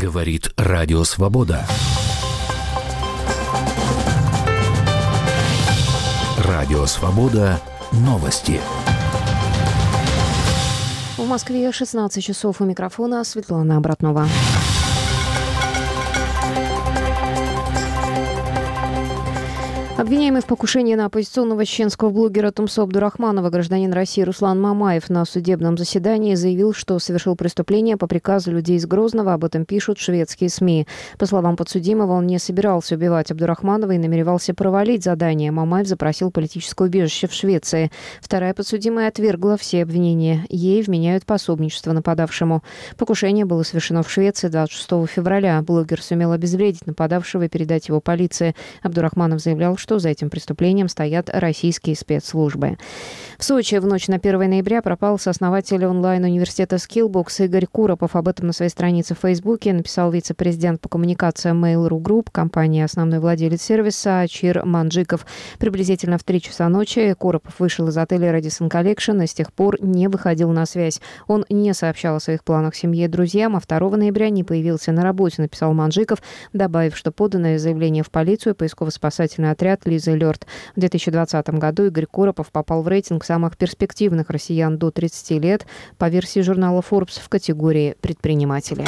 Говорит Радио Свобода. Радио Свобода. Новости. В Москве 16 часов. У микрофона Светлана Обратнова. Обвиняемый в покушении на оппозиционного чеченского блогера Тумсо Абдурахманова гражданин России Руслан Мамаев на судебном заседании заявил, что совершил преступление по приказу людей из Грозного. Об этом пишут шведские СМИ. По словам подсудимого, он не собирался убивать Абдурахманова и намеревался провалить задание. Мамаев запросил политическое убежище в Швеции. Вторая подсудимая отвергла все обвинения. Ей вменяют пособничество нападавшему. Покушение было совершено в Швеции 26 февраля. Блогер сумел обезвредить нападавшего и передать его полиции. Абдурахманов заявлял, что за этим преступлением стоят российские спецслужбы. В Сочи в ночь на 1 ноября пропал сооснователь онлайн-университета Skillbox Игорь Куропов. Об этом на своей странице в Фейсбуке написал вице-президент по коммуникациям Mail.ru Group, компании основной владелец сервиса Ачир Манджиков. Приблизительно в 3 часа ночи Куропов вышел из отеля Radisson Collection и с тех пор не выходил на связь. Он не сообщал о своих планах семье и друзьям, а 2 ноября не появился на работе, написал Манджиков, добавив, что поданное заявление в полицию поисково-спасательный отряд Лиза Лёрд. В 2020 году Игорь Куропов попал в рейтинг самых перспективных россиян до 30 лет по версии журнала Forbes в категории «Предприниматели».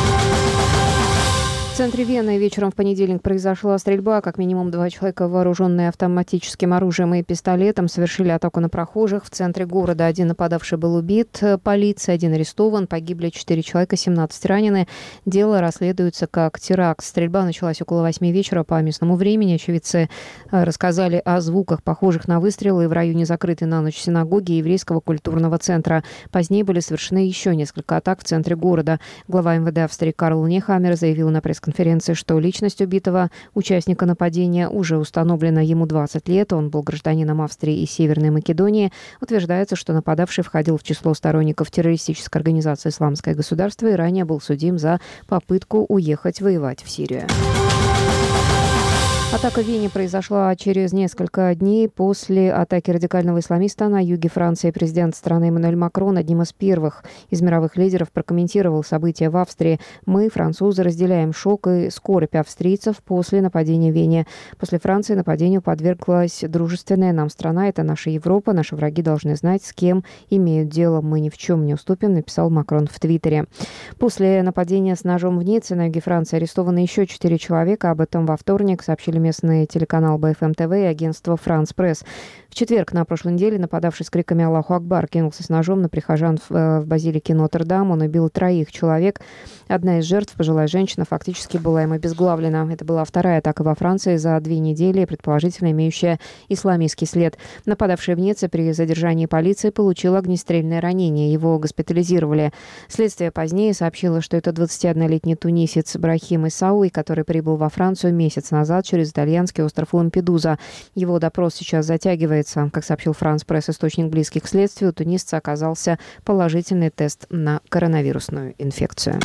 В центре Вены вечером в понедельник произошла стрельба. Как минимум 2 человека, вооруженные автоматическим оружием и пистолетом, совершили атаку на прохожих в центре города. 1 нападавший был убит полицией, 1 арестован. Погибли 4 человека, 17 ранены. Дело расследуется как теракт. Стрельба началась около 8 вечера по местному времени. Очевидцы рассказали о звуках, похожих на выстрелы в районе закрытой на ночь синагоги и еврейского культурного центра. Позднее были совершены еще несколько атак в центре города. Глава МВД Австрии Карл Нехаммер заявил на пресс-конференции, что личность убитого участника нападения уже установлена. Ему 20 лет, он был гражданином Австрии и Северной Македонии. Утверждается, что нападавший входил в число сторонников террористической организации «Исламское государство» и ранее был судим за попытку уехать воевать в Сирию. Атака в Вене произошла через несколько дней после атаки радикального исламиста на юге Франции. Президент страны Эммануэль Макрон одним из первых из мировых лидеров прокомментировал события в Австрии. «Мы, французы, разделяем шок и скорбь австрийцев после нападения в Вене. После Франции нападению подверглась дружественная нам страна. Это наша Европа. Наши враги должны знать, с кем имеют дело. Мы ни в чем не уступим», написал Макрон в Твиттере. После нападения с ножом в Ницце на юге Франции арестованы еще 4 человека. Об этом во вторник сообщили местный телеканал БФМ ТВ и агентство «Франс Пресс». В четверг на прошлой неделе нападавший с криками «Аллаху Акбар» кинулся с ножом на прихожан в базилике Нотр-Дам. Он убил 3 человек. Одна из жертв, пожилая женщина, фактически была им обезглавлена. Это была 2-я атака во Франции за 2 недели, предположительно имеющая исламистский след. Нападавший в Ницце при задержании полиции получил огнестрельное ранение. Его госпитализировали. Следствие позднее сообщило, что это 21-летний тунисец Брахим Исауи, который прибыл во Францию месяц назад через итальянский остров Лампедуза. Его допрос сейчас затягивается. Как сообщил «Франс Пресс», источник близких к следствию, у тунисца оказался положительный тест на коронавирусную инфекцию.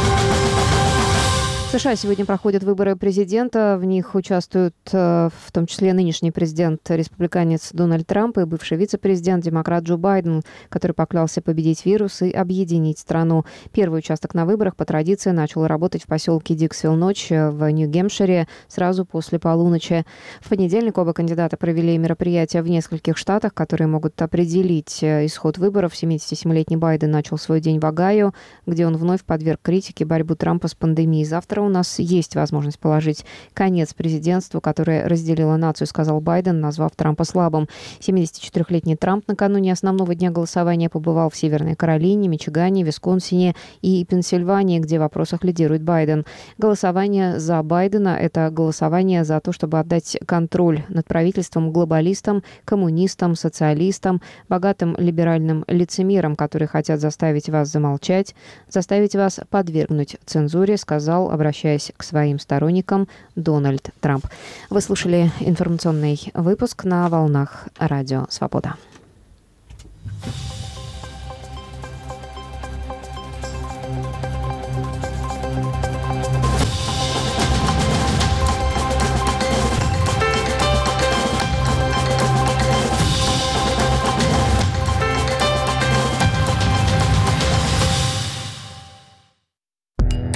В США сегодня проходят выборы президента. В них участвуют в том числе нынешний президент-республиканец Дональд Трамп и бывший вице-президент демократ Джо Байден, который поклялся победить вирус и объединить страну. Первый участок на выборах по традиции начал работать в поселке Диксвилл ночь в Нью-Гэмпшире сразу после полуночи. В понедельник оба кандидата провели мероприятия в нескольких штатах, которые могут определить исход выборов. 77-летний Байден начал свой день в Огайо, где он вновь подверг критике борьбу Трампа с пандемией. Завтра у нас есть возможность положить конец президентству, которое разделило нацию, сказал Байден, назвав Трампа слабым. 74-летний Трамп накануне основного дня голосования побывал в Северной Каролине, Мичигане, Висконсине и Пенсильвании, где в вопросах лидирует Байден. Голосование за Байдена – это голосование за то, чтобы отдать контроль над правительством глобалистам, коммунистам, социалистам, богатым либеральным лицемерам, которые хотят заставить вас замолчать, заставить вас подвергнуть цензуре, сказал, обращаясь к своим сторонникам, Дональд Трамп. Вы слушали информационный выпуск на волнах Радио Свобода.